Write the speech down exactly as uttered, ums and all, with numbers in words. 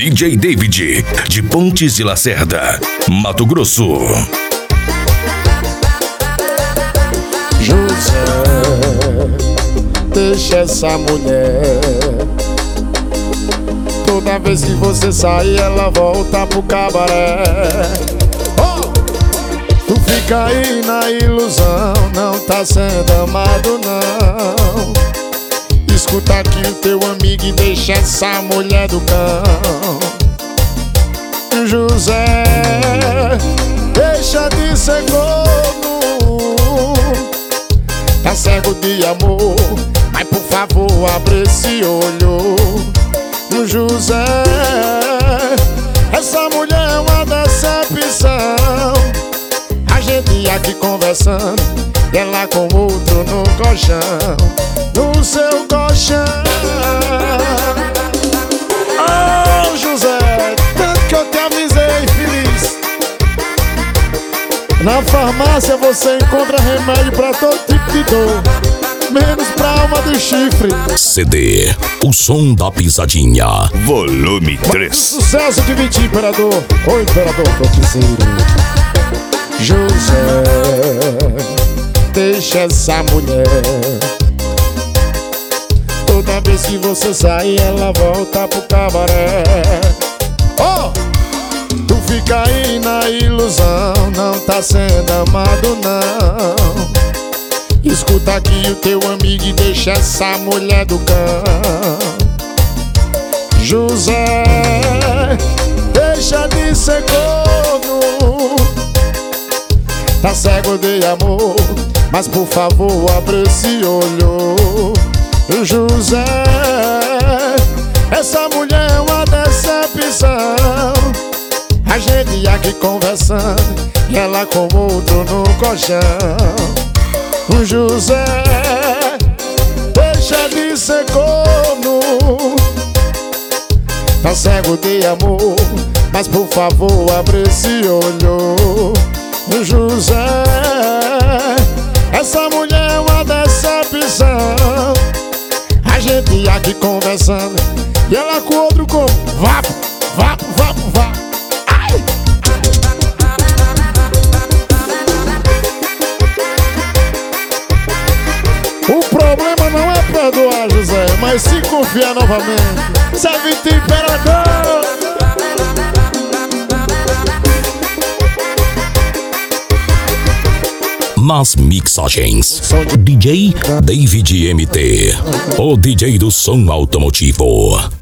D J David, de Pontes de Lacerda, Mato Grosso. José, deixa essa mulher. Toda vez que você sai, ela volta pro cabaré. Oh! Tu fica aí na ilusão, não tá sendo amado não. Escuta aqui o teu amigo e deixa essa mulher do cão. José, deixa de ser corno. Tá cego de amor, mas por favor abre esse olho. José, essa mulher é uma decepção. A gente aqui conversando e ela com outro no colchão, no seu colchão. Oh, José, tanto que eu te avisei, feliz. Na farmácia você encontra remédio pra todo tipo de dor, menos pra alma do chifre. C D, o som da pisadinha, volume três. Sucesso de Vitinho, imperador. Ô imperador feiticeiro. José, deixa essa mulher. Toda vez que você sai, ela volta pro cabaré. Oh! Tu fica aí na ilusão, não tá sendo amado não. Escuta aqui o teu amigo e deixa essa mulher do cão. José, deixa de ser corno. Tá cego de amor, mas por favor abre esse olho. José, essa mulher é uma decepção. A gente aqui conversando e ela com outro no colchão. José, deixa de ser corno. Tá cego de amor, mas por favor abre esse olho. José, essa mulher é uma decepção. A gente aqui conversando e ela com outro como vapo, vapo, vapo, vapo. Ai! O problema não é perdoar, José, mas se confiar novamente. Serve de imperador. Nas mixagens, D J David M T, o D J do som automotivo.